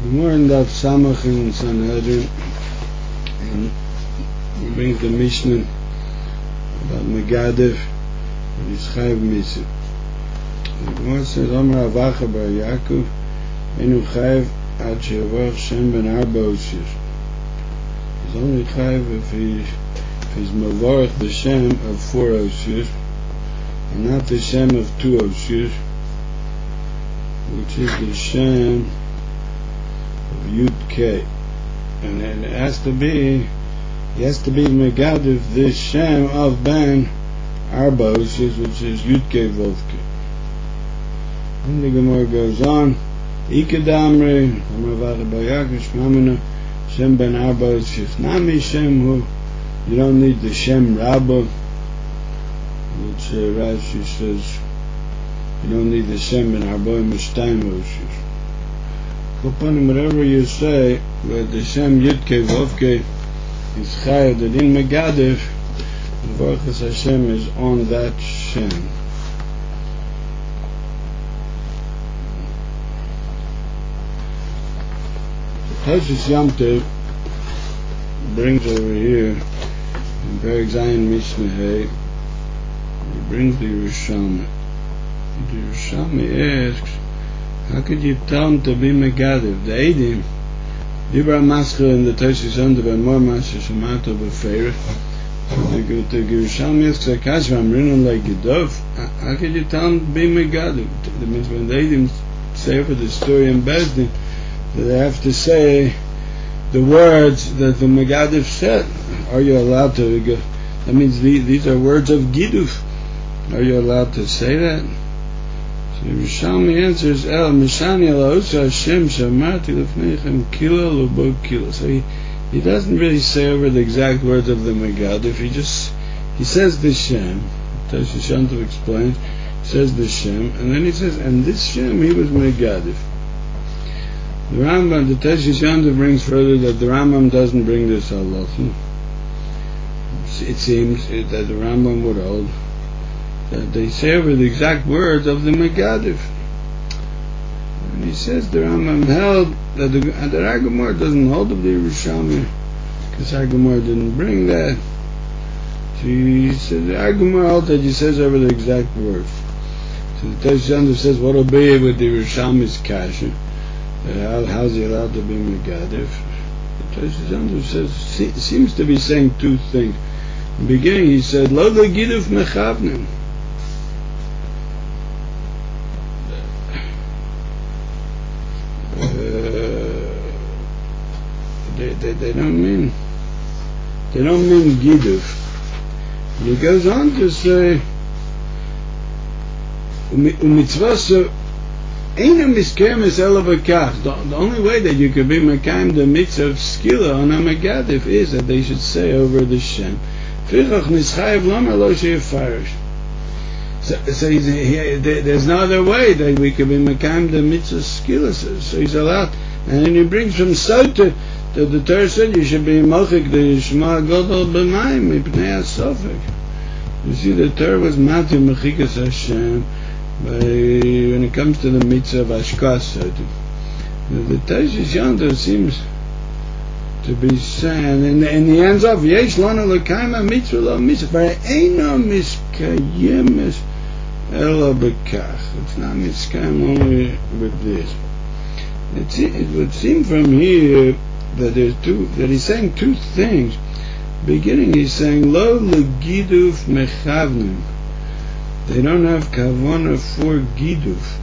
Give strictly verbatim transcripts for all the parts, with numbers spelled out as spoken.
More in Daf Samach in Sanhedrin, and we bring the Mishnah about Megadev and his Chayiv Mitzvah. The Gemara says, Amar Avacha bar Yaakov, Enu Chayiv ad she'yavach Shem ben Arba Oshir. He's only Chayiv if he if he's Mavarach the Shem of four Oshir, and not the Shem of two Oshir, which is the Shem Yud K, and it has to be, he has to be Megadev this Shem of Ben Arba, which is which is Yud K Vav K. And the Gemara goes on, Ikadamre, Amravada Bayak, Shmamina, Shem Ben Arba, which is Nami Shem, who you don't need the Shem Rabba, which uh, Rashi says you don't need the Shem Ben Arba, Mishtayim Oshir. Upon whatever you say, where the Shem Yudke Vovke is Chayav, that in Megadev, the Baruch Hashem is on that Shem. Toshis Yom Tov brings over here in Perek Zayin Mishnah Hey, he brings the Yerushalmi. The Yerushalmi asks, how could you tell him to be Megadev? The Eidim, Dibra Maschel in the Toshis Yom Tov, and more Masha Shemato Befeirah. The Yerushalmi asks, Akashva, Amrinon like Gedov, how could you tell him to be Megadev? That means when the Eidim say for the story in Bezdin, they have to say the words that the Megadev said. Are you allowed to? That means these are words of Giduf. Are you allowed to say that? So Yerushalmi answers, El Mishani Elaosa Hashem Shamarti Lefneichem Kila Lubo Kila. So he, he doesn't really say over the exact words of the Megadev. He just he says the Shem. Toshis Yom Tov explains. He says the Shem, and then he says, and this Shem he was Megadev. The Rambam, the Toshis Yom Tov brings further that the Rambam doesn't bring this halacha. It seems that the Rambam would hold that they say over the exact words of the Megadev. And he says the Rambam held that the, the Agamor doesn't hold of the Yerushalmi, because Agamor didn't bring that. So he said the Agamor held that he says over the exact words. So the Toshis Yom Tov says, what will be with the Yerushalmi's kasha? How, how's he allowed to be Megadev? The Toshis Yom Tov says, se, seems to be saying two things. In the beginning he said, Lo legiduf mechavnim. They, they, they don't mean they don't mean Giduf. And he goes on to say Umitzvah Eina Miskemes Elavakach. The only way that you could be Mekayim the mitzvah of Skila on a Megadev is that they should say over the Shem Fichach Nischayev Lamer Lo Sheyefarish. So, so he's, he, there's no other way that we could be Mekayim the mitzvah of Skila, so, so he's allowed. And then he brings from Sota that the Torah said you should be Mochik the Shema Godol B'mayim Mipnei HaSofek. You see, the Torah was Mati Mechikas Hashem by, when it comes to the mitzvah of Ashkas Sota. The Toshis Yom Tov seems to be saying, and, and he ends off, Yesh Lana L'Kaima Mitzvah Lo Mitzvah Eino Miskayemes Ela B'Kach. It's not Miskayim only with this. It, it would seem from here that there's two, that he's saying two things. Beginning, he's saying Lo legiduf mechavnim. They don't have kavanah for giduf.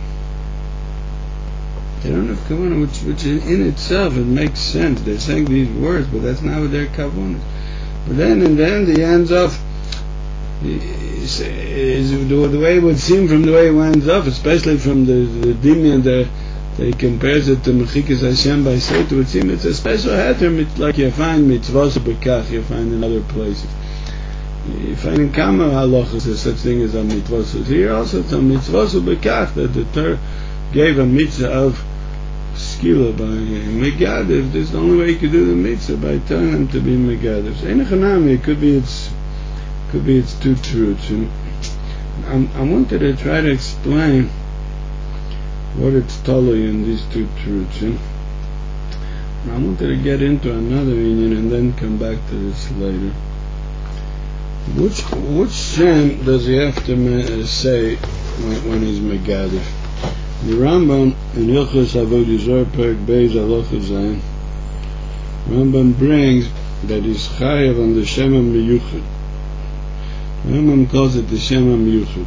They don't have kavanah, which, which in itself it makes sense. They're saying these words, but that's not what their kavanah. But then, and then he ends off. Is the, the way it would seem from the way it ends off, especially from the the dimion the. He compares it to Mechikas Hashem by Sota. It would seem it's a special heter, like you find mitzvos b'kach, you find in other places. You find in Kama halachos there's such thing as a mitzvos. Here also it's a mitzvos b'kach that the Torah gave a mitzvah of skila by Megadev. This is the only way you could do the mitzvah, by telling them to be Megadev. So in Chanami, it could be it's could be it's two truths. And I, I wanted to try to explain what it's totally in these two truths. I wanted to get into another union and then come back to this later. Which which Shem does he have to uh, say when, when he's Megadif? The Rambam in Hilchos Avodah Zarah Perek Beis Halacha Zayin, Rambam brings that he's chayav on the Shem HaMiyuchad. Rambam calls it the Shem HaMiyuchad.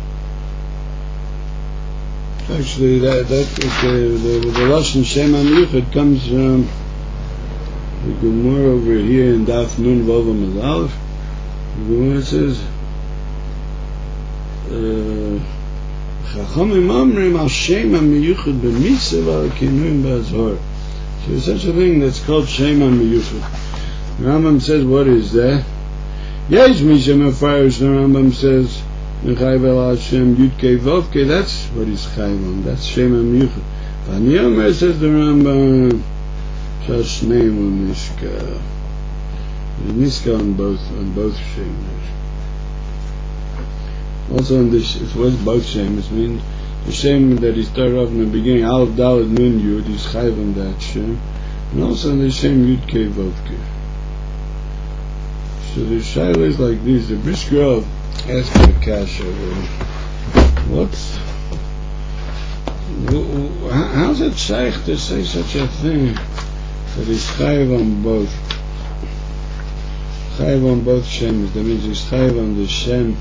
Actually, that that the the, the Lashon Shem HaMiyuchad comes from the Gemara over here in Daf Nun Vav Amud Aleph. The Gemara says, Chachamim Amrim Al Shem HaMiyuchad B'Mitzvah Al Kinuim B'Azhar. So there's such a thing that's called Shem HaMiyuchad. The Rambam says, what is that? Yesh Mishem HaFarish, the Rambam says, Nechayv El Hashem Yudkei Vovkei, that's what he's chayv on, that's Shem HaMiyuchad. Vani Omer says the Rambam, Shashneim U'Nishka. There's Niska on both, on both Shems. Also on this, it was both Shems, means the Shem that he started off in the beginning, Aleph Dalet Nun Yud, he's chayv on that Shem. And also on the Shem Yudkei Vovkei. So the Shaila is like this, the Brisker of ask for a kasha. What's how's it shaykh to say such a thing that he's chayiv on both? Chayiv on both shems. That means he's chayiv on the shem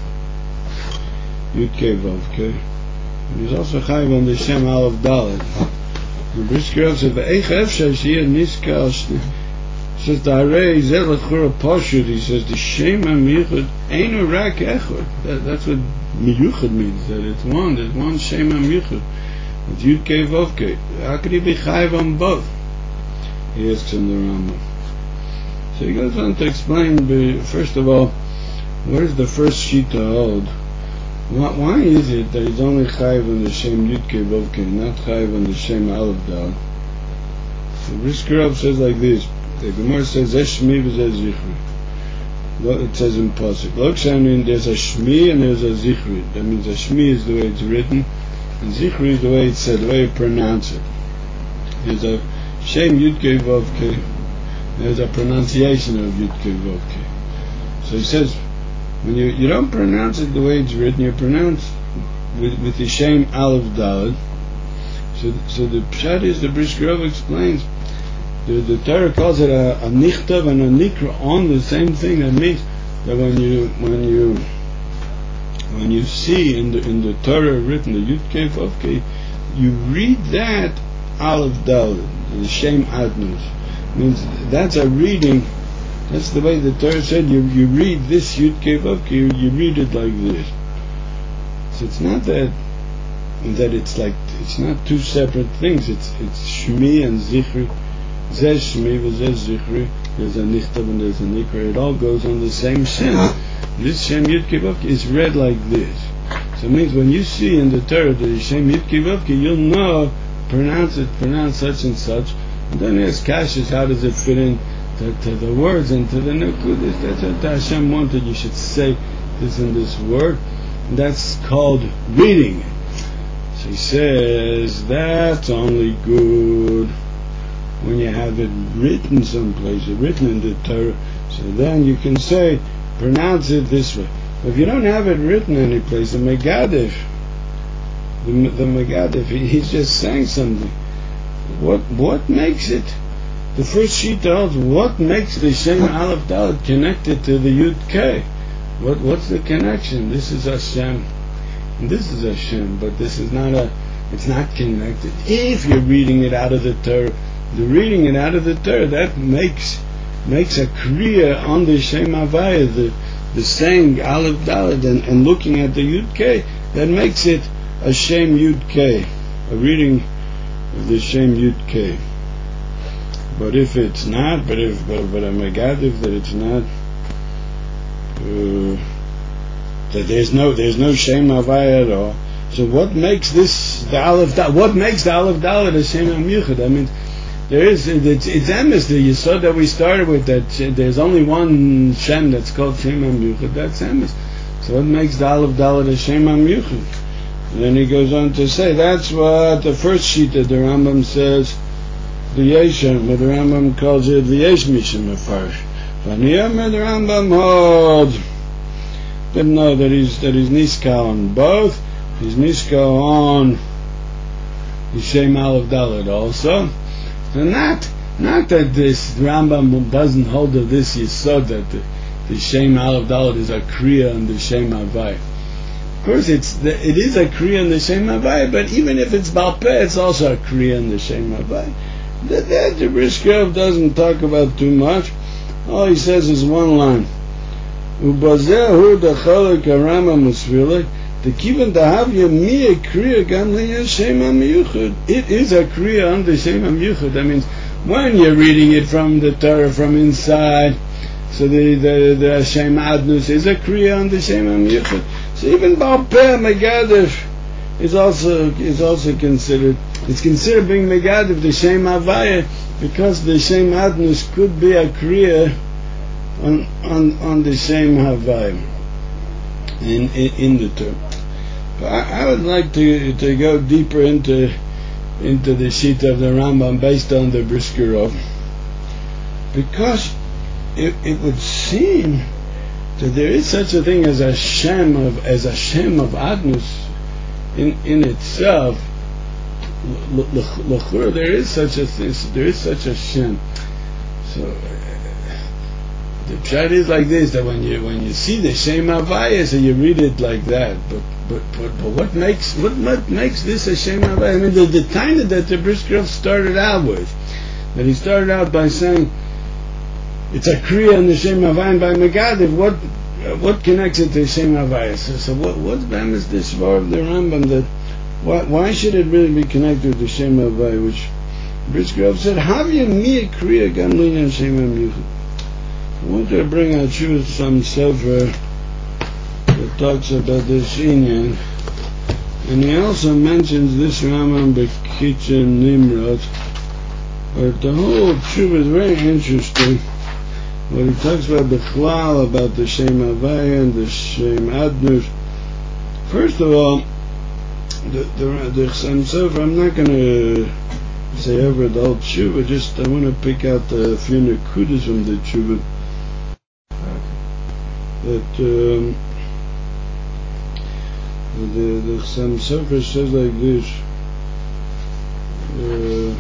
Yudkei Vavkei, and he's also chayiv on the shem Aleph Dalet. The Brisker says ve'eich efshar sheyeh niska al. Says the Harei Zeh L'chura Pashut. He says the Shem HaMiyuchad Einu Rak Echad. That, that's what Miyuchad means. That it's one. There's one Shem HaMiyuchad. It's Yudkei Vovkei. How could he be chayiv on both? He asks in the Rambam. So he goes on to explain. First of all, where's the first sheet to hold? Why, why is it that he's only chayiv on the Shem Yudkei Vovkei, not chayiv on the Shem Aleph Dalet? So Brisker says like this. The Gemara says Eshmi v'zeh Zichri. It says in Pasuk. Lokshanin, there's a Shmi and there's a Zichri. That means a Shmi is the way it's written, and Zichri is the way it's said, the way you pronounce it. There's a Shem Yudkei Vovkei. There's a pronunciation of Yudkei Vovkei. So he says, when you you don't pronounce it the way it's written, you pronounce with with the Shem Aleph Dalet. So so the Pshat is, the Brisker explains. The, the Torah calls it a, a nichtav and a nikra on the same thing. That means that when you when you when you see in the in the Torah written the Yudkei Vovkei, you read that Aleph Dalet, the Shem Adnos. Means that's a reading. That's the way the Torah said. You you read this Yudkei Vovkei, you, you read it like this. So it's not that that it's like it's not two separate things. It's it's Shmi and Zichri. Zeh Shmi v'zeh Zichri. There's a nichtav and there's a nikra. It all goes on the same Shem. This Shem Yudkei Vovkei is read like this. So it means when you see in the Torah the Shem Yudkei Vovkei, you'll know, pronounce it, pronounce such and such. And then ask Kashas, how does it fit in to, to the words and to the nekudas? That's what Hashem wanted. You should say this in this word. And that's called reading. So he says that's only good when you have it written someplace, written in the Torah, so then you can say, pronounce it this way. But if you don't have it written any place, the Megadif, the, the Megadif, he, he's just saying something. What what makes it? The first sheet tells what makes the Shem Aleph Dalet connected to the Yud K. What what's the connection? This is Hashem, and this is Hashem, but this is not a. It's not connected. If you're reading it out of the Torah. The reading it out of the Torah, that makes makes a kriya on the Shem Havaya, the the saying Aleph Dalet, and, and looking at the Yud K, that makes it a Shem Yud K, a reading of the Shem Yud K. But if it's not, but if but, but a Megadif that it's not, uh, that there's no there's no Shem Havaya at all. So what makes this the Aleph Dalet? What makes the Aleph Dalet a Shem HaMiyuchad? I mean. There is, it's, it's emes, the Yesod that we started with, that there's only one Shem that's called Shem HaMiyuchad, that's emes. So what makes the Aleph Dalet a Shem HaMiyuchad? And then he goes on to say, that's what the first sheet that the Rambam says, V'yeshem, but the Rambam calls it V'yesh Mishim Mefarish. V'niyam, the Rambam holds, didn't know that he's, that he's Niska on both. He's Niska on the Shem Aleph Dalet also. So not, not that this Rambam doesn't hold of this Yesod, that the, the Shem Aleph Dalet is a Kriya and the Shem Havai. Of course, it's the, it is a Kriya and the Shem Havai, but even if it's Baal Peh, it's also a Kriya and the Shem Havai. That, that the Brisker Rov doesn't talk about too much. All he says is one line. Ubazehu dachalek harama musvilek the kivan dahavya mi a kriya gam liyashem hamiyuchad. It is a kriya on the shem hamiyuchad. That means when you're reading it from the Torah from inside, so the the the shem adnus is a kriya on the shem hamiyuchad. So even Baal Peh Megadif is also is also considered. It's considered being Megadif the shem havaya because the shem adnus could be a kriya on on on the same havai in, in in the term. But I, I would like to to go deeper into into the sheet of the Rambam based on the Brisker Rov, because it it would seem that there is such a thing as a shem of as a shem of adnus in in itself. L'chura, there is such a thing. There is such a shem. So. The pshat is like this, that when you when you see the Shem Havaya, so you read it like that. But but but, but what makes what, what makes this a Shem Havaya? I mean, the, the time that the Brisker Rov started out with, that he started out by saying it's a Kriya and the Shem Havaya by Megadif. What uh, what connects it to Shem Havaya? So, so what what is this for of the Rambam that why why should it really be connected to Shem Havaya? Which Brisker Rov said, Havya mi a Kriya gam linyan Shem Hamiyuchad. I want to bring out you some sefer that talks about this inyan, and he also mentions this Rambam B'Kitchen Nimrod, but the whole truth is very interesting. When he talks about the Chlal, about the Shem Havaya and the Shem Adnus. First of all, the the, the Chassam Sofer, I'm not going to say over the whole tshuva, just I want to pick out a few nekudas from the tshuva. That um, the the Chassam Sofer says like this: uh,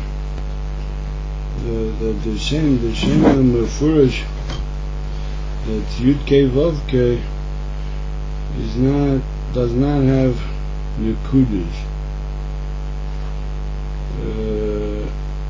the the Shem the Shem Mefurish that Yud Kei Vav Kei is not does not have nekudas. Uh,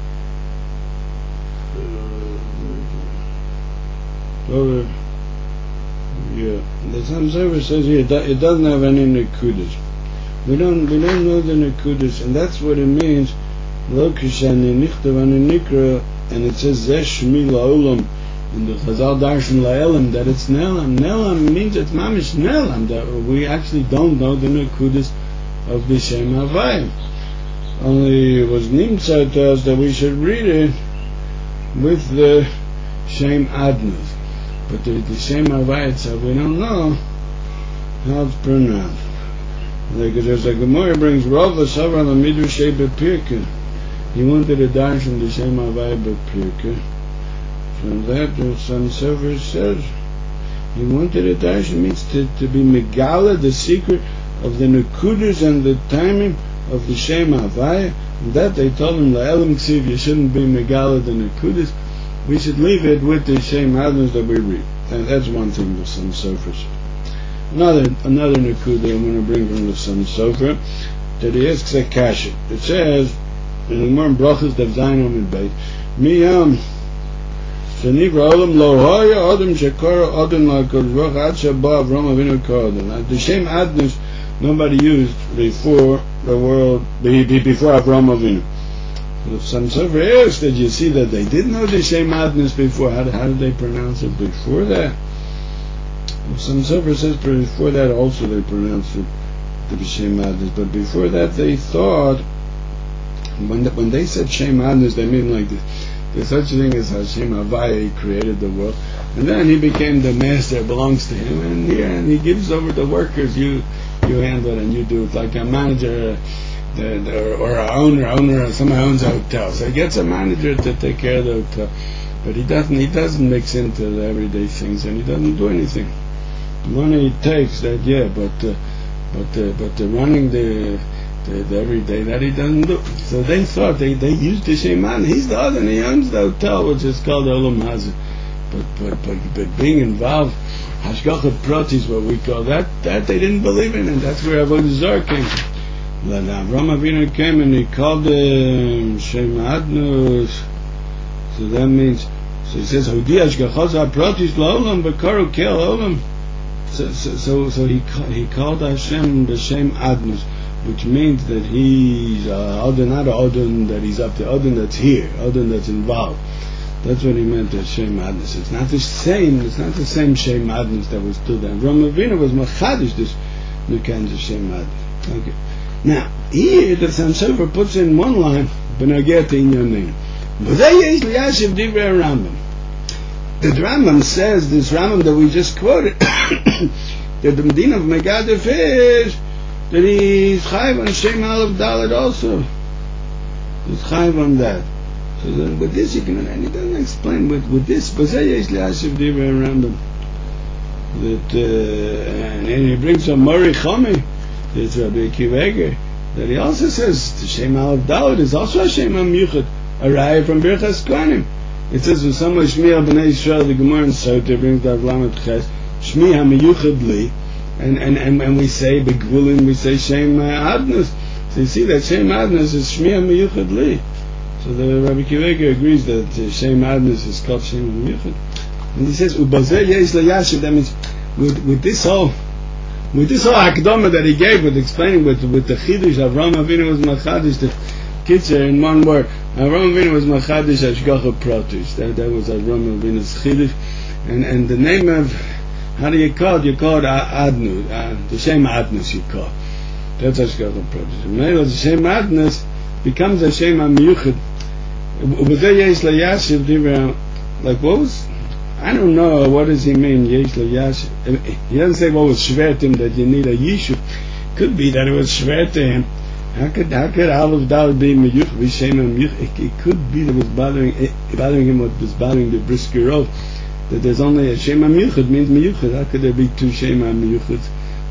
uh, Yeah, the Chassam Sofer says here it doesn't have any nekudas. We don't we don't know the nekudas, and that's what it means. Lo kishani nichtav ani nikra, and it says zesh shmi la'olam in the Chazal Darshan la'elam that it's nelam. Nelam means it's mamish nelam, that we actually don't know the nekudas of the Shem Havaya. Only it was nimtzah to us that we should read it with the Shem Adnus. But the, the Shem Havaya itself, we don't know how it's pronounced. Like there's a Gemara brings Rav Savar la Midrash Bepirka. He wanted to dash from the Shem Havaya Bepirka. From that, the Chassam Sofer says he wanted to dash means to, to be Megala, the secret of the Nekudas and the timing of the Shem Havaya. And that they told him, La'elam Ksiv, you shouldn't be Megala the Nekudas. We should leave it with the Shem Adnus that we read. And that's one thing the Chassam Sofer says. Another another nekuda I'm going to bring from the Chassam Sofer, that he asks a kasha. It says in the Gemara Brachos Daf Zayin Amud Beis, Miyam Shenivra Olam Lo Haya Adam Shekara Adam LaKadosh Baruch Hu Ad Sheba Avram Avinu Karadon. The Shem Adnus nobody used before the world, before Avram Avinu. If some Sofer asked, did you see that they didn't know the Shem Adnus before? How, how did they pronounce it before that? If some Sofer says before that also they pronounced it the Shem Adnus, but before that they thought when the, when they said Shem Adnus they mean like this. There's such a thing as Hashem Havaya, he created the world, and then he became the master, it belongs to him, and here and he gives over the workers. You you handle it and you do it like a manager. the, the, or a owner, owner, somebody owns a hotel, so he gets a manager to take care of the hotel. But he doesn't, he doesn't mix into the everyday things, and he doesn't do anything. The money he takes, that yeah, but uh, but uh, but the running the, the the everyday that he doesn't do. So they thought they, they used the same man. He's the other, and he owns the hotel, which is called Olam Hazeh. But but but but being involved, Hashgacha Prati is what we call that. That they didn't believe in, and that's where Avodah Zarah came from. Then Avraham Avinu came and he called them Shem Adnus. So that means. So he says, "Hodi Hashgacha Prati L'Olam B'Karu Kel Olam." So so so, so he he called Hashem the Shem Adnus, which means that he's uh, Adon, not Adon that he's up to, Adon that's here, Adon that's involved. That's what he meant by Shem Adnus. It's not the same. It's not the same Shem Adnus that was still there. Avraham Avinu was machadish this new kinds of Shem Adnus. Okay. Now here the Chassam Sofer puts in one line, "B'nageh inyanim." But there is liyashiv divrei Rambam. The Rambam says, this Rambam that we just quoted, that the Medina of Megadef is that he's chayiv on Shem Aleph Dalet also. He's chayiv on that. So then with this you can, and he doesn't explain, with, with this, B'zeh yesh li'ashiv divrei Rambam. That, uh, and, and he brings a Mori Chomi, it's Rabbi Akiva Eger, that he also says, the Shem Aleph Dalet is also a Shem HaMiyuchad, a raya from Birchas Kohanim. It says, with some Shmi HaBnei Yisrael, the Gemara in Sotah brings the Avlamet Ches, Shmi HaMiyuchad Li, and, and, and, and we say, Begvulin, we say Shem Adnus. So you see that Shem Adnus is Shmi HaMiyuchad Li. So the Rabbi Akiva Eger agrees that uh, Shem Adnus is called Shem HaMiyuchad. And he says, Ubazeh yesh layashiv, that means, with, with this whole, with this whole akdama that he gave, with explaining with, with the Chidush, Avraham Avinu was Machadish, the Kitzer, in one word, Avraham Avinu was Machadish Hashgacha Pratish. That that was Avraham Avinu's Chidush, and and the name of, how do you call it? You call it Adnus, uh, the Shem Adnus. You call that's Hashgacha Pratish. Maybe the Shem Adnus becomes a Shem HaMiyuchad. Ubazeh yesh layashiv divrei. Like what was? I don't know. What does he mean? Yesh layashiv. He doesn't say what was shver to him that you need a yishuv. Could be that it was shver to him. How could how could Aleph Dalet be miyuch be Shem HaMiyuchad? It, it could be that was bothering it, bothering him what was bothering the brisker of that there's only a Shem HaMiyuchad means miyuchad. How could there be two Shem HaMiyuchads?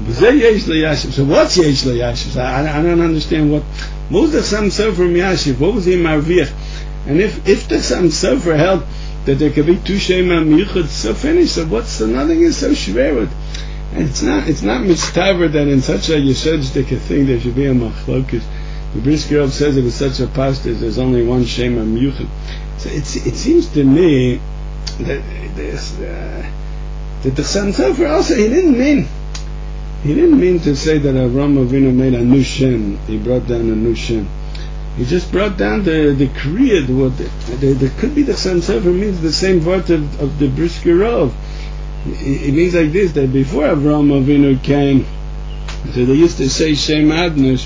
So what's yesh layashiv? I, I don't understand what. What was the Chassam Sofer from Yashiv? What was he marviach? And if if the Chassam Sofer held that there could be two Shem HaMiyuchad, so finished. So what's so nothing is so shver with. And it's not it's not mistaver that in such a yesodistic thing there should be a machlokes. The Brisker Rov says it was such a pastor there's only one Shem HaMiyuchad. So it's, it seems to me that this uh, that the Chassam Sofer also he didn't mean he didn't mean to say that Avraham Avinu made a new Shem. He brought down a new Shem. He just brought down the the kriyad. What the, the, the could be the Chassam Sofer means the same word of, of the Brisker Rov. It means like this, that before Avraham Avinu came, so they used to say Shem Adnus.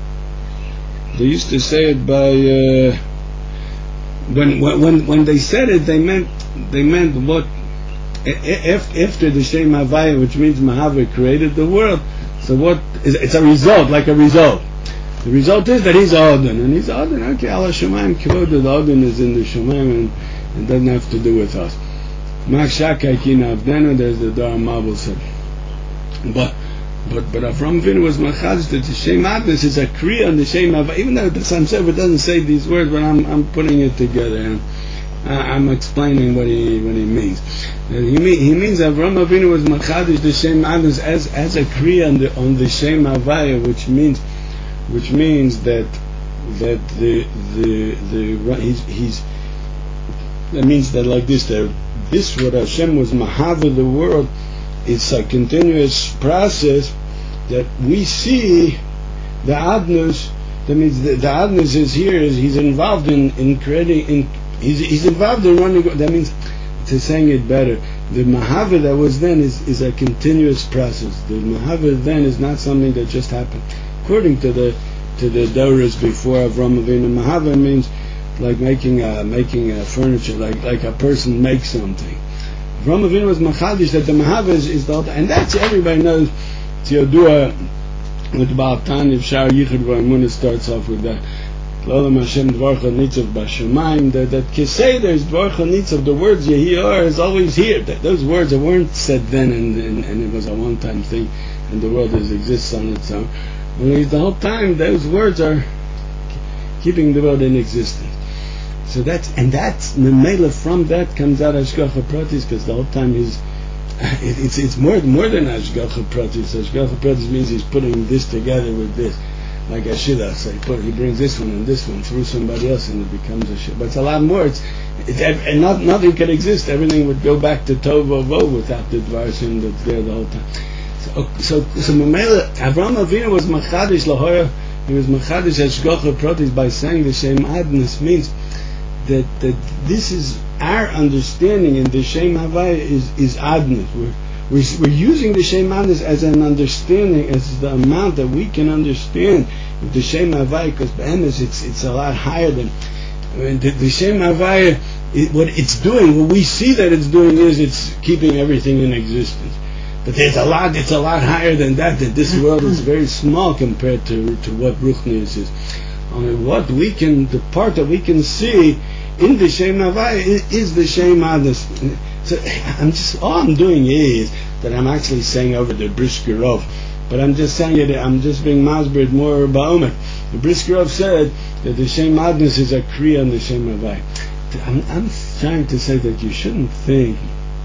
They used to say it by uh, when when when they said it, they meant they meant what after the Shem Havaya, which means Mahava created the world. So what is it's a result, like a result. The result is that he's Adon, and he's Adon. Okay, Allah Shemaim Kivod, the Adon is in the Shemaim, and it doesn't have to do with us. There's the Dar Mabul said, but but but Avraham Avinu was machadish that the Shem Adnus is a kriya on the Shem Havaya. Even though the Chassam Sofer doesn't say these words, but I'm I'm putting it together and I'm explaining what he what he means. He mean, he means Avraham Avinu was machadish the Shem Adnus as as a kriya on the on the Shem Havaya, which means which means that that the the the he's he's that means that like this there. This, what Hashem was mahava the world, it's a continuous process that we see the Adnus. That means the, the Adnus is here, is he's involved in, in creating, in, he's, he's involved in running. That means, to saying it better, the mahava that was then is, is a continuous process. The mahava then is not something that just happened. According to the to the Doras before Avraham Avinu, mahava means like making a, making a furniture, like like a person makes something. Avraham Avinu was machadish that the mahava is, is the and that's everybody knows. It's Yodua with the Baal Tanya of Shar Yichud V'Emunah starts off with that. L'olam Hashem Dvarcha Nitzav B'Shamayim. That that Keseder is Dvarcha Nitzav. The words Yehiar is always here. That those words that weren't said then, and, and and it was a one-time thing, and the world is, exists on its own. Only the whole time those words are keeping the world in existence. So that's and that's Memela. From that comes out Hashgacha Pratis, because the whole time he's it, it's it's more more than Hashgacha Pratis. Hashgacha Pratis means he's putting this together with this. Like a shidduch, so he, put, he brings this one and this one through somebody else, and it becomes a shidduch. But it's a lot more. It's, it's and not, nothing could exist. Everything would go back to Tov Vo without the Dvarshim that's there the whole time. So, so, so Mamela, Avraham Avinu was machadish lahoya. He was machadish hashgacha pratis by saying the Shem Adnas means that that this is our understanding, and the Shem Havaya is is Adnas. We're We're, we're using the Shem Adnas as an understanding, as the amount that we can understand of the Shem Havaya, because Be'emes it's it's a lot higher than I mean, the, the Shem Havaya. It, what it's doing, what we see that it's doing, is it's keeping everything in existence. But there's a lot. It's a lot higher than that. That this world is very small compared to to what Ruchnius is. Only what we can, the part that we can see in the Shem Havaya is, is the Shem Adnas. So I'm just all I'm doing is that I'm actually saying over the Briskerov, but I'm just saying it. I'm just being masbered more ba'omek. The Briskerov said that the Shem Adnas is a kriya on the Shem Havaya. I'm, I'm trying to say that you shouldn't think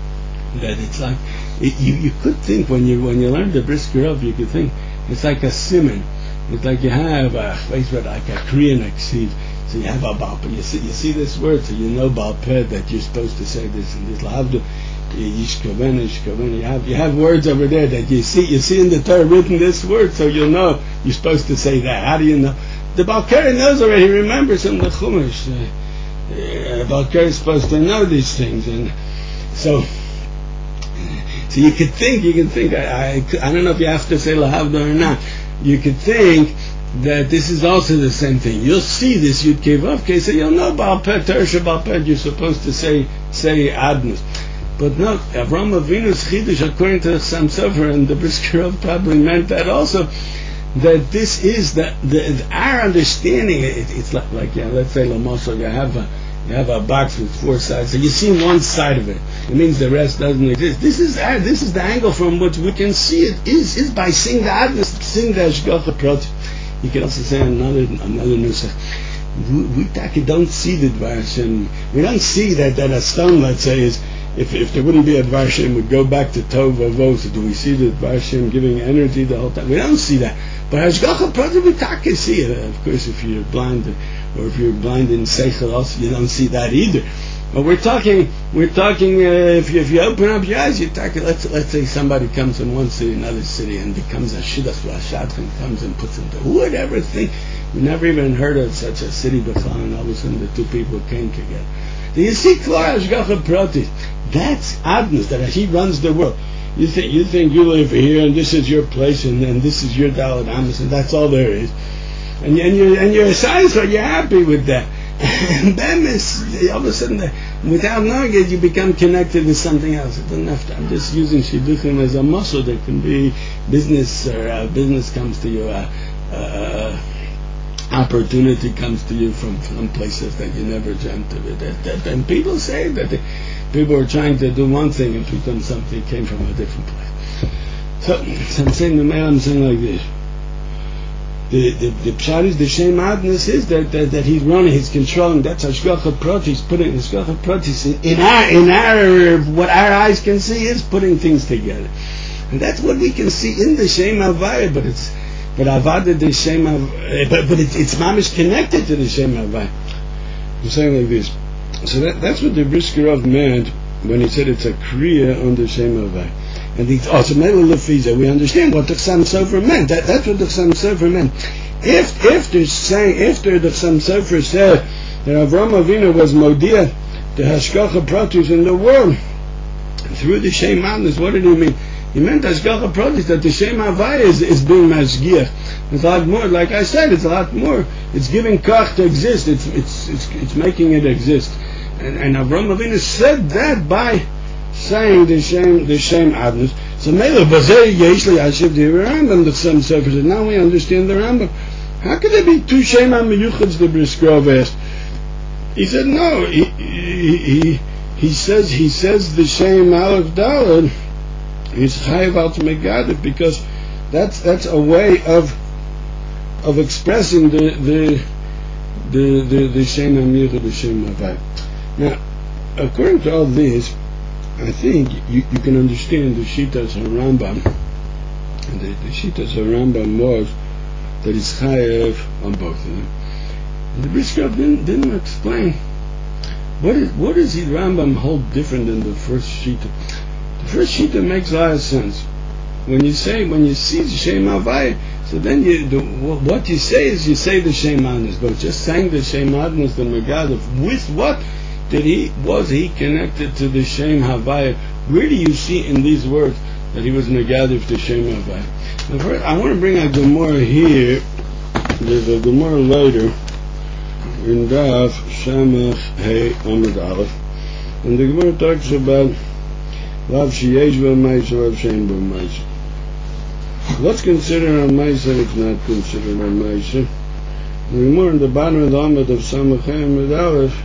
that it's like it, you. You could think when you when you learn the Briskerov, you could think it's like a simon. It's like you have a like a kriya nexiv. So you have a balped. You see, you see this word, so you know balped that you're supposed to say this and this. Lahavdu, yishkaven, yishkaven. You have you have words over there that you see. You see in the Torah written this word, so you'll know you're supposed to say that. How do you know? The Balkari knows already. He remembers from the Chumash. Uh, uh, Balkari is supposed to know these things, and so so you could think. You can think. I, I I don't know if you have to say lahavdu or not. You could think that this is also the same thing. You'll see this Yud Kei Vav Kei, so you'll know Balped, Tersha Balped, you're supposed to say say Adnus. But no, Avraham Avinu's Chidush, according to Sam Sofer, and the Briskerov probably meant that also, that this is the, the our understanding. It, it's like, like yeah, let's say Lamosel, you have a you have a box with four sides, so you see one side of it. It means the rest doesn't exist. This is our, this is the angle from which we can see it. Is is by seeing the Adnus, seeing the Hashgacha Pratis. You can also say another another nusach. We, we don't see the Dvar Hashem. We don't see that, that a stone, let's say, is if if there wouldn't be a Dvar Hashem, would go back to Tov Vavo. So do we see the Dvar Hashem giving energy the whole time? We don't see that. But Hashgacha Pratis, we can see it. Of course, if you're blind, or if you're blind in Seichel, also you don't see that either. But we're talking, we're talking. Uh, if you if you open up your eyes, you're talking. Let's let's say somebody comes from one city, another city, and becomes a shidduch lashat, and comes and puts into who would ever think? We never even heard of such a city before, and all of a sudden the two people came together. Do you see Klar Hashgacha Pratis? That's Adnus, that he runs the world. You think you think you live here, and this is your place, and, and this is your Dalet Amos, and that's all there is. And and you and you're satisfied, you're happy with that. And then it's, all of a sudden, without knowing it, you become connected with something else. It doesn't have to, I'm just using shidduchim as a muscle. There can be business, or uh, business comes to you, uh, uh, opportunity comes to you from, from places that you never dreamt of it. That, that, and people say that they, people are trying to do one thing, and become something came from a different place. So, so I'm saying the man, I'm saying like this. The the the pshat is the Shem Adnus is that, that that he's running, he's controlling. That's Hashgacha Pratis. He's putting Hashgacha Pratis in, in our in our what our eyes can see is putting things together, and that's what we can see in the Shem Havaya. But it's but Avada the Shem Havaya, but but it's it's mamish connected to the Shem Havaya. I'm saying like this. So that that's what the Briskerov meant when he said it's a kriya on the Shem Havaya. And the also we understand what the Chassam Sofer meant. That, that's what the Chassam Sofer meant. If if they're saying after the Chassam Sofer said that Avraham Avinu was Modia, the Hashgacha Pratis in the world through the Shem Adnus, what did he mean? He meant Hashgacha Pratis, that the Shem Havaya is, is being Mashgiach. It's a lot more. Like I said, it's a lot more. It's giving Kach to exist. It's it's it's, it's making it exist. And, and Avraham Avinu said that by saying the Shem the Shem Adnus. So Mela Bazei Yeshli Hashiv the Rambam the some suffers. Now we understand the Rambam. How could there be two Shema Meyuchads? The Briskrov asked. He said no. He he he, he says he says the Shem Aleph Daled. He's Chayav al Megadif because that's that's a way of of expressing the the the the, the Shem Amiyuchad, the Shem Havai. Now, according to all this, I think you, you can understand the Shitas HaRambam. The, the Shitas HaRambam was that it's Chayev on both of them. And the Briskrov didn't, didn't explain what is what does the Rambam hold different than the first Shita. The first Shita makes a lot of sense. When you say, when you see the Shem Havai, so then you do, what you say is you say the Shem Adnas, but just saying the Shem Adnas, the Megadif, with what did he, was he connected to the Shem Havai? Where do you see in these words that he was Megadif to Shem Havai? Now first, I want to bring a Gemara here. There's a Gemara later in Daf Shamach Hey Amud Aleph, and the Gemara talks about Lav Sheyesh B'Maisa, Lav Shem B'Maisa. Let's consider a Maisa, it's not considered a Maisa. The Gemara in the bottom of the Amud of Samach Hey Amud Aleph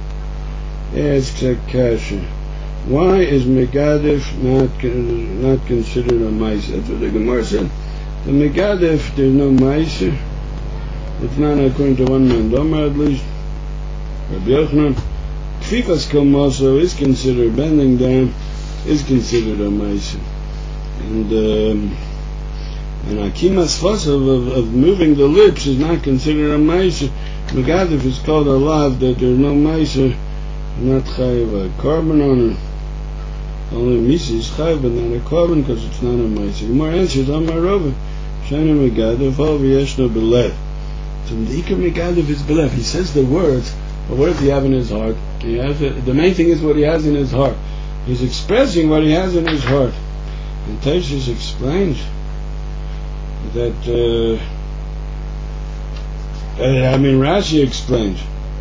asks a kasha. Why is Megadif not not considered a Maisa? That's what the Gemara said. The Megadif, there's no Maisa. It's not according to one man Domar at least. Rabbi Yochanan. Kfifas Kalmaso is considered, bending down is considered a Maisa. And um, and Akimas Fas of, of, of moving the lips is not considered a Maisa. Megadif is called a lav that there's no Maisa. Not chayiv a carbon on it. Only misi is chayiv, but not a carbon because it's not a ma'aser. The more answers on my rova. Shana megadif al v'yeshno belev. So the ikar megadif is belev. He says the words, but what does he have in his heart? He has a, the main thing is what he has in his heart. He's expressing what he has in his heart. And Teshis explains that. Uh, I mean, Rashi explains.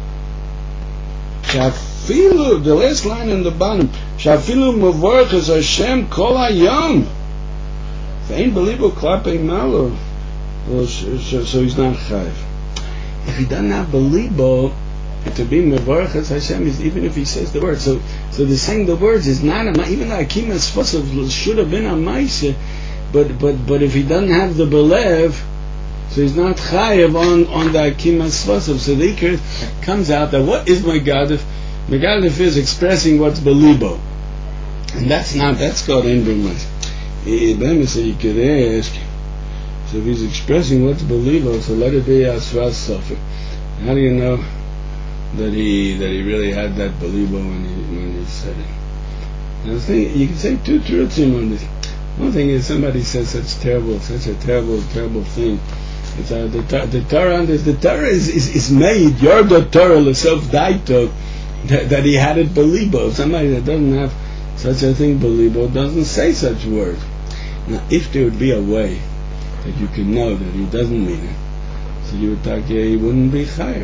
Shafilu, the last line in the bottom, Shafilu Mavorchas Hashem Kol Hayom. Vein Belibo Klape Malo. So he's not Chayv. If he doesn't have Belibo, to be Mavorchas Hashem is even if he says the words. So, so the saying the words is not a even though Akimas Fosav should have been a Maisa, but but but if he doesn't have the Belev, so he's not chayev on, on the Akimas Fosav. So the Iker comes out that what is Megadif? Megadif is expressing what's Belibo. And that's not, that's called Ein B'Mais. So you could ask, so if he's expressing what's Belibo, so let it be Asras Sofer. How do you know that he that he really had that Belibo when he when he said it? And I was thinking, you can say two truths on this. One thing is somebody says such terrible, such a terrible, terrible thing. It's, uh, the, the Torah, the Torah is, is, is made, you're the Torah, the self-daito, that, that he had it Belibo. Somebody that doesn't have such a thing Belibo doesn't say such words. Now, if there would be a way that you could know that he doesn't mean it, so you would talk, yeah, he wouldn't be chayiv.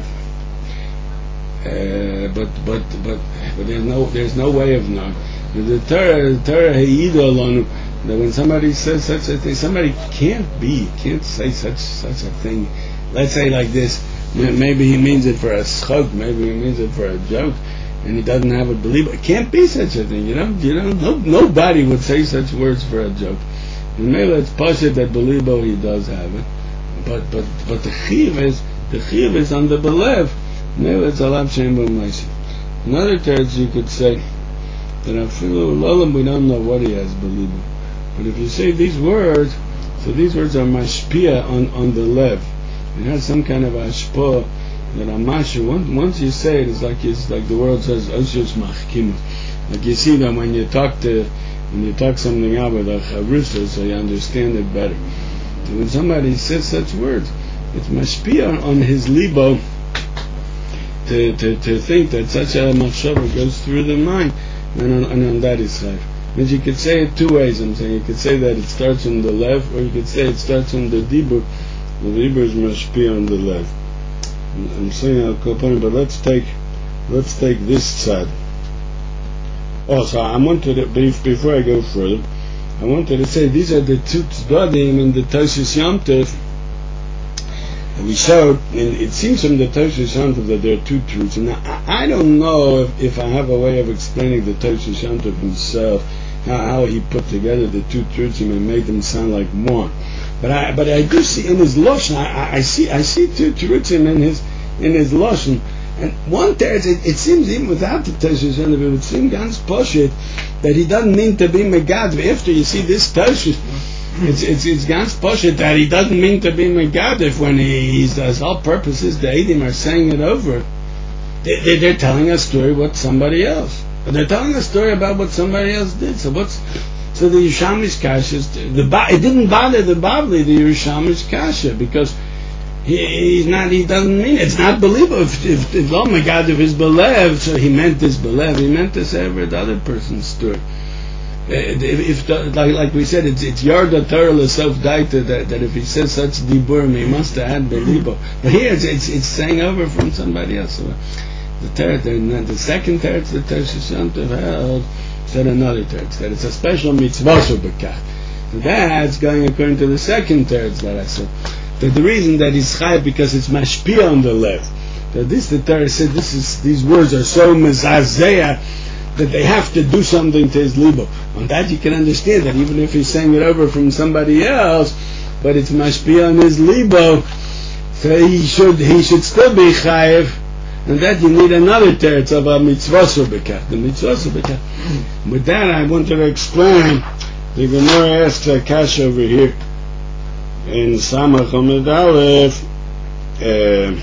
Uh, but, but, but, but there's no, there's no way of knowing. The Torah, the Torah heidu alonu, that when somebody says such a thing, somebody can't be, can't say such such a thing. Let's say like this, maybe he means it for a schok, maybe he means it for a joke, and he doesn't have a belief. It can't be such a thing, you know. You know, no, nobody would say such words for a joke. And maybe it's possible that belibo he does have it, but but but the chiv is the chiv is on the belev. Maybe it's a lav shem b'maisa. In other terms, you could say that afilu lolam we don't know what he has belibo. But if you say these words, so these words are mashpia on, on the lev. It has some kind of ashpo that amashu. Once, once you say it, it's like it's like the word says oshus machkim. Like you see that when you talk to when you talk something out with a chavrusa, so you understand it better. And when somebody says such words, it's mashpia on, on his libo to, to to think that such a machshava goes through the mind, and on, and on that is chayv. But you could say it two ways. I'm saying you could say that it starts on the left, or you could say it starts on the dibur. The dibur is mashpia on the left. I'm saying I'll go point, but let's take let's take this side. Oh, so I wanted to, before I go further, I wanted to say these are the two tzdadim in the Toshis Yom Tov. We showed, and it seems from the Toshis Yom Tov that there are two truths. And I, I don't know if, if I have a way of explaining the Toshis Yom Tov himself, how, how he put together the two truths and made them sound like one. But I, but I do see in his lashon, I, I see, I see two truths in his in his lashon. And one teretz, it, it seems even without the Toshis Yom Tov, it would seem ganz poshut that he doesn't mean to be megad. After you see this Toshis, it's it's it's ganz poshut that he doesn't mean to be megadif when he, he's his whole purpose is the Eidim are saying it over. They, they, they're telling a story what somebody else. But they're telling a story about what somebody else did. So what's so the Yerushalmi's kasha? The it didn't bother the Bavli the Yerushalmi's kasha because he, he's not. He doesn't mean it. It's not believable. If if, if oh my God, if it's belev, so he meant this belev. He meant this every other person's story. If, if the, like like we said, it's it's Yarda Torah self daita that that if he says such diburim, he must have had belibo. But here it's it's, it's saying over from somebody else. So the third, the, the second teretz the Toshis Yom Tov held said another teretz that it's a special mitzvah bekat. So that's going according to the second teretz that I said. That the reason that he's chayav because it's mashpia on the left. That this the Torah said this is these words are so mezazeh that they have to do something to his libo. On that you can understand that even if he's saying it over from somebody else, but it's mashpia on his libo, so he should he should still be chayiv, and that you need another teretz of a mitzvah bekat, the mitzvah bekat. With that I wanted to explain. The Gemara asks a kasha over here in Samach Amud Aleph, uh,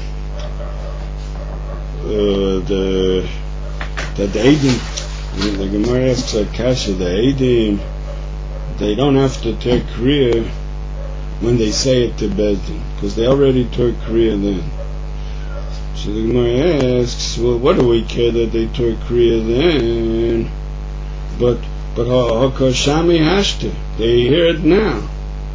uh, the that the Eidim. The Gemara asks a kasha, the Eidim, they don't have to take Kriya when they say it to Bezdin, because they already took Kriya then. So the Gemara asks, well, what do we care that they took Kriya then? But but Hakoshami Hashta, they hear it now.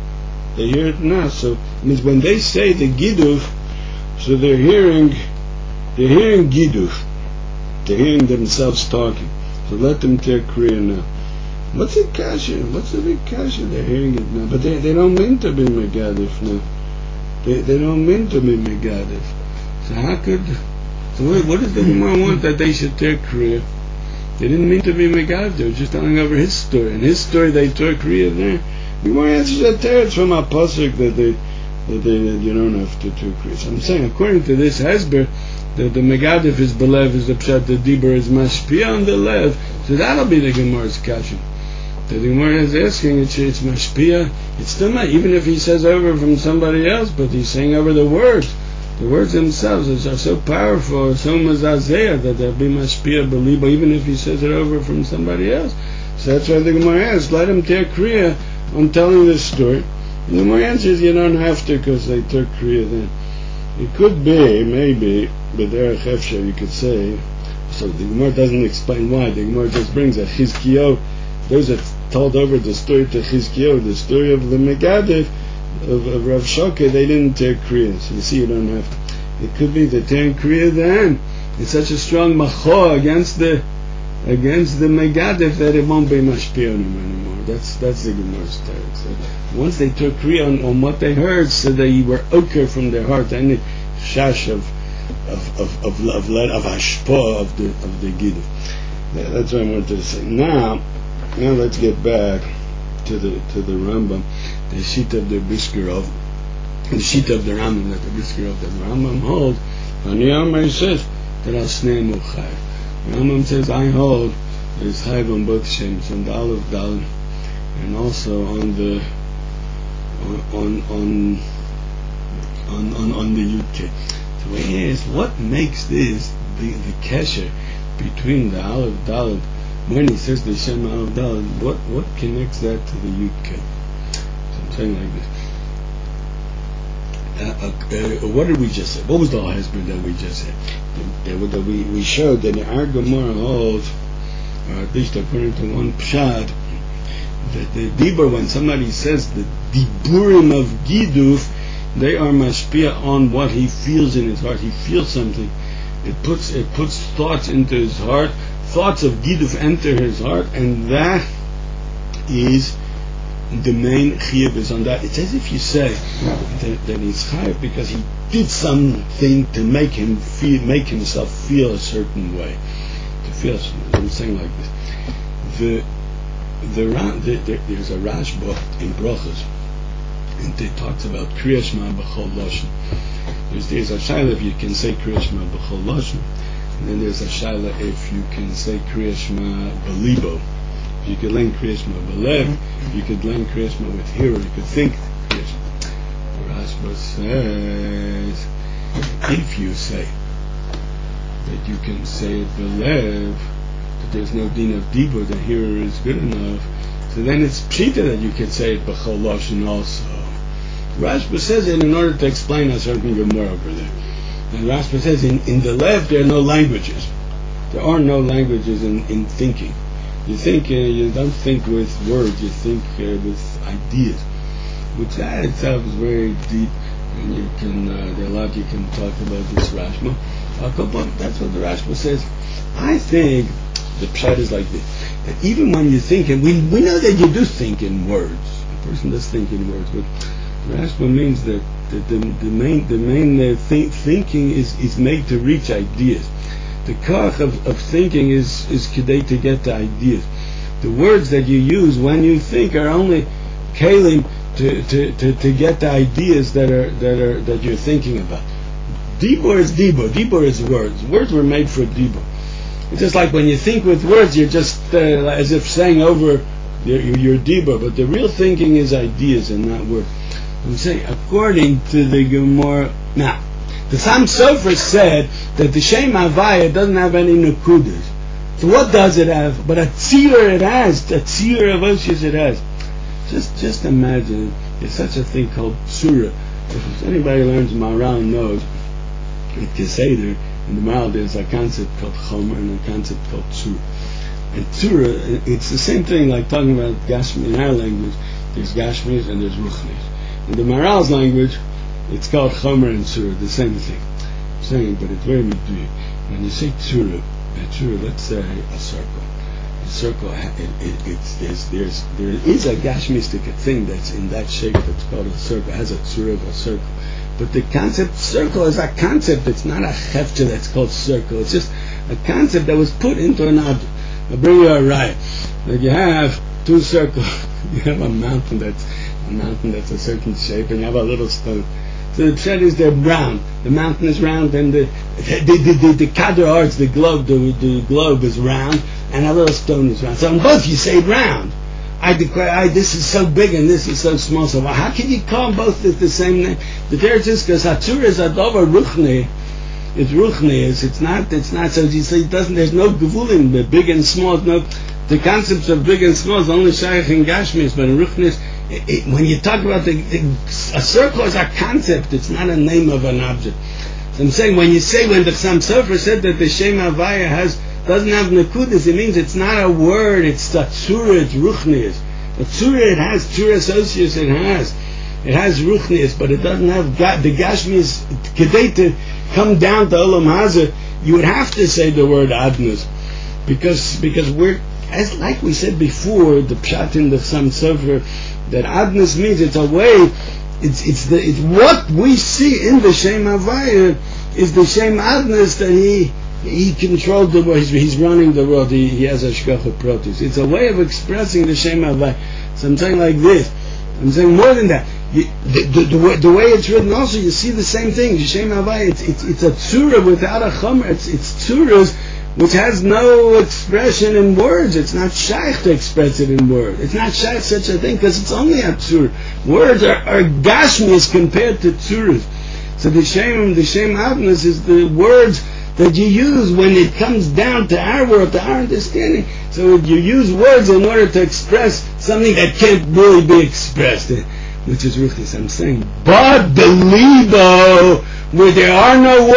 They hear it now. So it means when they say the Giduf, so they're hearing, they're hearing Giduf. They're hearing themselves talking. So let them take Kriya now. What's the kasha? What's the big kasha? They're hearing it now. But they, they don't mean to be Megadif now. They they don't mean to be Megadif. So how could... So what, what does the Gemara want that they should take Kriya? They didn't mean to be Megadif. They were just telling over his story. In his story they took Kriya there. The Gemara answers that teretz from a pasuk that they that they that you don't have to take Kriya. So I'm saying according to this Hesber, The, the Megadif is belev, is the pshat, the dibur is mashpia on the lev, so that'll be the Gemara's kasha. The Gemara is asking, it's, it's mashpia, it's still not, even if he says over from somebody else, but he's saying over the words. The words themselves are, are so powerful, so mazazeh, that they'll be mashpia beliba, even if he says it over from somebody else. So that's why the Gemara asks, let him take kriya on telling this story. And the Gemara answers, you don't have to, because they took kriya then. It could be, maybe, but Derech Efsher, you could say. So the Gemara doesn't explain why. The Gemara just brings a Chizkiyo. Those that told over the story to Chizkiyo, the story of the Megadif, of, of Rav Shokeh, they didn't take Kriya. So you see, you don't have to. It could be the ten Kriya then. It's such a strong macho against the against the Megadif that it won't be mashpia on him anymore. That's that's the Gemara's teretz. So once they took Kriya on, on what they heard, so they were oker from their heart, any shash of of of of of, of, of hashpah of the of the giduf. Yeah, that's what I wanted to say. Now, now let's get back to the to the Rambam, the sheet of the Brisker, the sheet of the Rambam that the Brisker of the Rambam holds. And the Amar says that Al Snei Muchai. Rambam says, I hold there's Chayv on both Shems, on the Aleph Dalet, and also on the on on on on, on the Yud-Kei. So he asks, what makes this the the kesher between the Aleph Dalet when he says the Shem Aleph Dalet? What what connects that to the Yud-Kei? So I'm saying like this. Uh, uh, uh, what did we just say? What was the husband that we just said? That, that we, we showed that the Ar Gemara holds, or at least according to one pshat, that the dibur, when somebody says the diburim of giduf, they are mashpia on what he feels in his heart. He feels something. It puts it puts thoughts into his heart. Thoughts of giduf enter his heart, and that is the main chiyuv is on that. It's as if you say that, that he's chayav because he did something to make him feel, make himself feel a certain way. To feel, I'm saying like this. The the, the, the there's a Rashba in Brochus, and it talks about Kriya Shema b'chol lashon. There's there's a shaila if you can say Kriya Shema b'chol lashon, and then there's a shaila if you can say Kriya Shema b'libo. You could learn Kriya Shema b'lev, you could learn Kriya Shema with hero, you could think Kriya Shema. The Rashba says, if you say that you can say it b'lev, that there's no din of dibur, the hero is good enough, so then it's pshita that you can say it b'chol lashon also. Rashba says it in order to explain a certain Gemara over there. And Rashba says in, in the lev there are no languages. There are no languages in, in thinking. You think, uh, you don't think with words, you think uh, with ideas, which that itself is very deep, and you can, uh, there are a lot you can talk about this Rashba. Uh, that's what the Rashba says. I think the pshat is like this, that even when you think, and we, we know that you do think in words, a person does think in words, but Rashba means that, that the, the main, the main uh, think, thinking is, is made to reach ideas. The koch of, of thinking is is kedei to get the ideas. The words that you use when you think are only kalim to, to, to, to get the ideas that are that are that you're thinking about. Dibur is dibur. Dibur is words. Words were made for dibur. It's just like when you think with words, you're just uh, as if saying over your, your dibur. But the real thinking is ideas and not words. I'm saying according to the Gemara now. The Sam Sofer said that the Shem Havaya doesn't have any nukudas. So what does it have? But a tzir it has. A tzir of Oshis it has. Just just imagine, there's such a thing called tzura. If anybody learns Maral knows, in Keseder, in the Maral there's a concept called Chomer and a concept called tzura. And tzura, it's the same thing like talking about Gashmi in our language. There's Gashmis and there's Ruchnis. In the Maral's language, it's called Chomer and Tzura, the same thing. I'm saying, but it's very meduyik. When you say Tzura, Tzura, let's say a circle. A circle, it, it, it's, there's, there's, there is a Gashmistic thing that's in that shape that's called a circle. It has a Tzura of a circle. But the concept circle is a concept. It's not a hefta that's called circle. It's just a concept that was put into an object. I'll bring you a riot. Like you have two circles. You have a mountain that's a mountain that's a certain shape, and you have a little stone. So the pshat is they're round. The mountain is round, and the the the the, the kadar arts, the globe, the, the globe is round, and a little stone is round. So on both you say round. I declare, I, this is so big and this is so small. So well, how can you call both the, the same name? The teretz is because Hatzura is adova ruchni. It's ruchni. It's, it's not. It's not. So you say it doesn't. There's no gevulim. The big and small. No. The concepts of big and small is only shaykh in gashmis, but in ruchnis. It, it, when you talk about the, the, a circle is a concept, it's not a name of an object. So I'm saying when you say when the Sam Sofer said that the Shem Havaya has doesn't have nekudas, it means it's not a word, it's a tzura, it's ruchnius. A tzura it has tzura associates, it has it has ruchnius, but it doesn't have ga, the gashmius kedei to come down to olam hazeh. You would have to say the word adnus because because we're as like we said before, the pshat in the Sam Sofer. That adnus means it's a way, it's it's the it's what we see in the Shem Havaya is the Shem adnus that he he controlled the world, he's, he's running the world, he, he has a shkacha protis. It's a way of expressing the Shem Havaya. So I'm saying like this, I'm saying more than that. You, the, the, the, way, the way it's written also, you see the same thing. The Shem Havaya, it's, it's it's a tzura without a chomer. It's it's tzuras which has no expression in words. It's not shaykh to express it in words. It's not shaykh such a thing because it's only a tzur. Words are, are gashmis compared to tzuras. So the shem, the shem adnus is the words that you use when it comes down to our world, to our understanding. So you use words in order to express something that can't really be expressed, which is ruchnis. I'm saying, but the libo, where there are no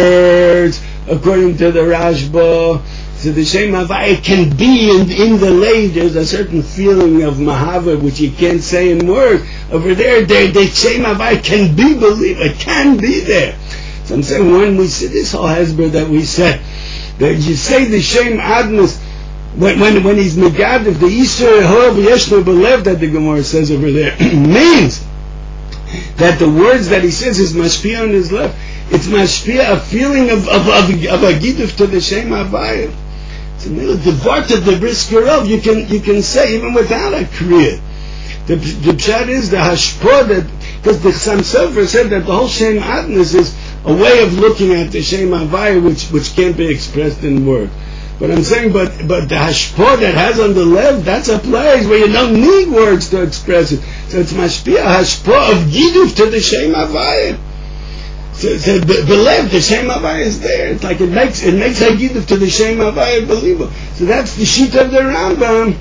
words, according to the Rashba, so the Shem Havaya can be in, in the lay. There's a certain feeling of mahava which you can't say in words. Over there, there the Shem Havaya can be believed. It can be there. So I'm saying when we see this whole hezbollah that we said that you say the Shem Adnus when when when he's Megadif, the Yisrael Hor V'Yeshno B'Lev that the Gemara says over there means that the words that he says is mashpia on his left. It's mashpia, a feeling of of of, of a giduf to the Shem Havaya. It's a little devoted to the briskerov. You can you can say even without a kriya. The the pshat is the hashpah that, because the Chassam Sofer said that the whole Shem Adnas is a way of looking at the Shem Havaya which which can't be expressed in words. But I'm saying, but but the hashpah that has on the left, that's a place where you don't need words to express it. So it's mashpia, hashpah of giduf to the Shem Havaya. So, so the left, the Shem Havaya is there. It's like it makes it makes a giduf to the Shem Havaya believable. So that's the sheet of the Rambam.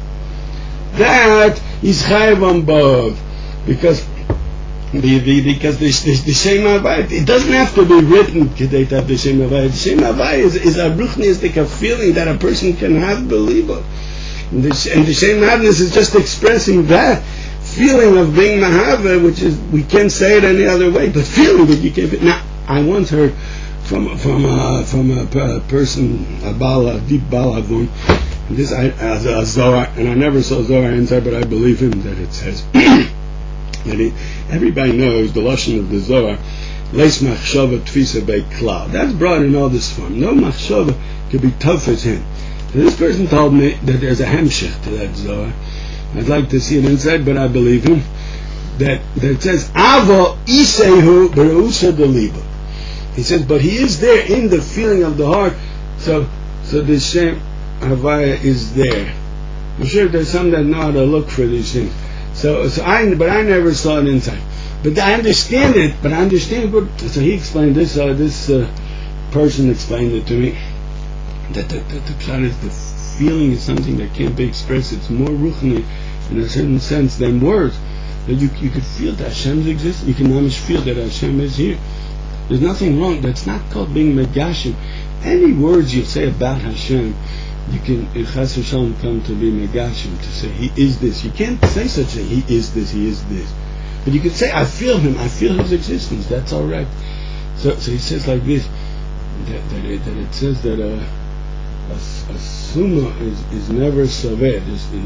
That is chayav on both, because the, the, because the, the, the Shem Havaya, it doesn't have to be written to have the Shem Havaya. The Shem Havaya is, is a ruchnistic, a feeling that a person can have believable. And the, and the Shem Hadness is just expressing that feeling of being Mahava, which is, we can't say it any other way, but feeling that you can't. Now, I once heard from from a, from a, a person, a Bala, a deep Bala Avon, this I, as a Zohar, and I never saw Zohar inside, but I believe him that it says. That he, everybody knows the lashon of the Zohar, leis machshava tfisa bei klal. That's brought in all this form. No machshava could be tough as him. So this person told me that there's a hemshich to that Zohar. I'd like to see it inside, but I believe him. That that it says avo isehu berusa deliba. He says, but he is there in the feeling of the heart. So so the Shem Havaya is there. I'm sure there's some that know how to look for these things. So, so I, but I never saw it inside. But I understand it. But I understand it. So he explained this. Uh, this uh, person explained it to me. That the the, the pshat is the feeling is something that can't be expressed. It's more ruchni in a certain sense than words. That you you could feel that Hashem's existence. You can almost feel that Hashem is here. There's nothing wrong. That's not called being megashim. Any words you say about Hashem, you can, if Chas v'Shalom, come to be megashim, to say he is this. You can't say such a thing. He is this. He is this. But you can say, I feel him. I feel his existence. That's all right. So, so he says like this, that that it, that it says that a, a, a summa is is never saved.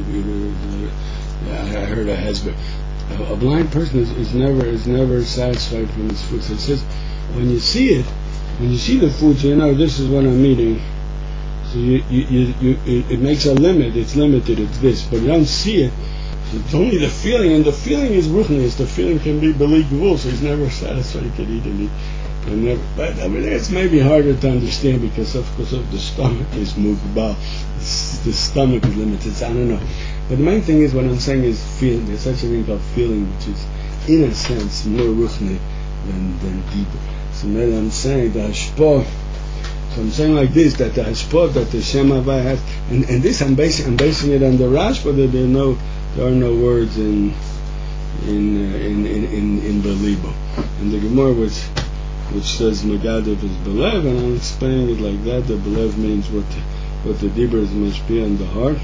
I heard a husband. A, a blind person is, is never is never satisfied from his food. So it says, when you see it, when you see the food, so you know this is what I'm eating. So you, you, you, you it, it makes a limit. It's limited. It's this, but you don't see it. So it's only the feeling, and the feeling is ruchnius. The feeling can be believable. So he's never satisfied. He can eat and eat, and never. But I mean, it's maybe harder to understand because of course of the stomach is movable. The stomach is limited. So I don't know. But the main thing is what I'm saying is feeling. There's such a thing called feeling, which is, in a sense, more ruchni than than deeper. So now I'm saying the hashpah. So I'm saying like this, that the hashpah that the Shem Havaya has, and, and this I'm basing I'm basing it on the Rashba, that there are no there are no words in in uh, in in in, in Belibo. And the Gemara which which says Megadev is Belev, and I'm explaining it like that. The Belev means what the, what the Dibur is mashpia on the heart.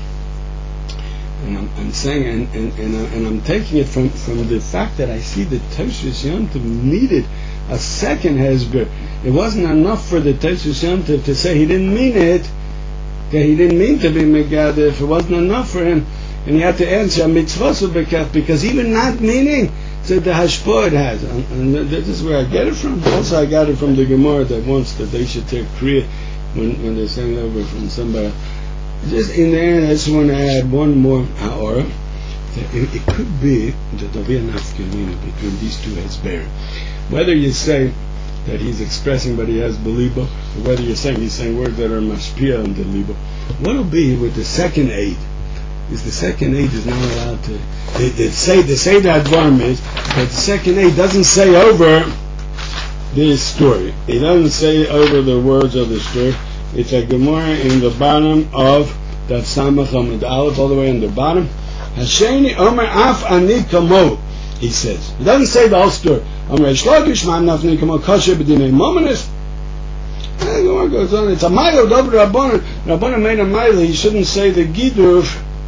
And I'm, I'm saying, and and and, I, and I'm taking it from, from the fact that I see that Toshus Yom Tov needed a second hesber. It wasn't enough for the Toshus Yom Tov to say he didn't mean it, that he didn't mean to be Megadef. It wasn't enough for him, and he had to answer mitzvah bekaf, because even not meaning, said the hashpah it has, and, and this is where I get it from. Also, I got it from the Gemara that wants that they should take kriya when when they're saying over from somebody. Just in there, I just want to add one more aura. It, it could be that there'll be an afkamina between these two hesber. Whether you say that he's expressing but he has belibo, or whether you're saying he's saying words that are mashpia and delibo, what'll be with the second aid? Is the second aid is not allowed to. They, they say they say that dvarm is, but the second aid doesn't say over this story. It doesn't say over the words of the story. It's a Gemara in the bottom of that Samach Amud Aleph, all the way in the bottom. Hasheni Omer Af Ani Kamo, he says. It doesn't say the whole story. Omer Shlogish Ma'am Nafni Kamo Kasher B'dinei Mominus. And the Gemara goes on. It's a Mailo Dobre Rabbanan. Rabbanan made a Mailo. He shouldn't say the Gidur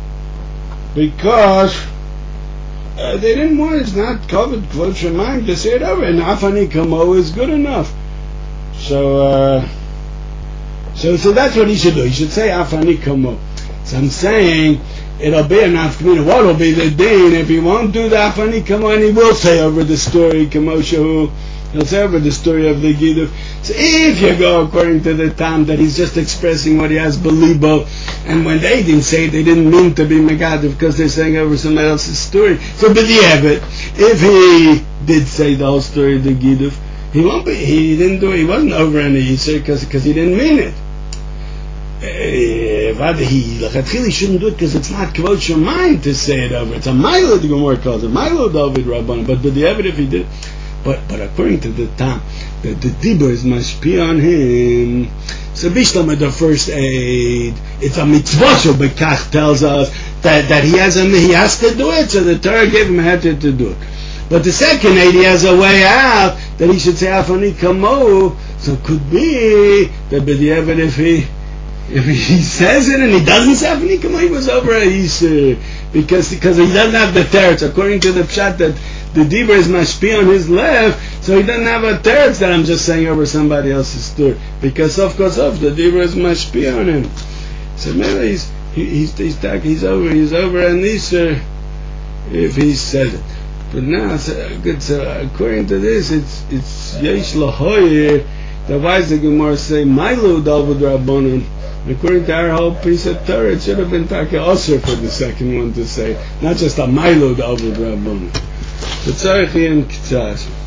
because uh, they didn't want. It's not covered Kvod Shemayim to say it over. And Af Ani Kamo is good enough. So. Uh, So, so that's what he should do. He should say Afani Kamo. So I'm saying it'll be enough to mean what will be the din if he won't do that funny come on he will say over the story Kamoshahu he'll say over the story of the Giduf. So if you go according to the Tam that he's just expressing what he has belibo, and when they didn't say it, they didn't mean to be Megadif because they're saying over somebody else's story. So but you have it. If he did say the whole story of the Giduf, he won't be he didn't do it, he wasn't over any Yisur because because he didn't mean it. Uh, he he shouldn't do it because it's not kavod shamayim to say it over. It's a milo the Gemara calls it milo David Rabban. But but the evidence if he did, but but according to the Tam, the the dibur is mashpi on him. So Bishlam at the first aid, it's a mitzvah. So Bekach tells us that that he has a he has to do it. So the Torah gave him a heter to do it. But the second aid, he has a way out that he should say afani kamo. So it could be that but the evidence if he. If he says it and he doesn't say Afani Kamo, he was over a Yisur because because he doesn't have the teretz. According to the pshat that the dibur is mashpi on his left, so he doesn't have a teretz that I'm just saying over somebody else's story. Because of course of the dibur is mashpi on him. So maybe he's he, he's he's he's, he's over he's over an Yisur if he says it. But now so good. So according to this, it's it's yesh lahoyer. The why does the Gemara say Milo David Rabbanon? According to our whole piece of Torah, it should have been Taka Osir for the second one to say, not just a Milo David Rabbanon. But Tzarech Yem K'tzas.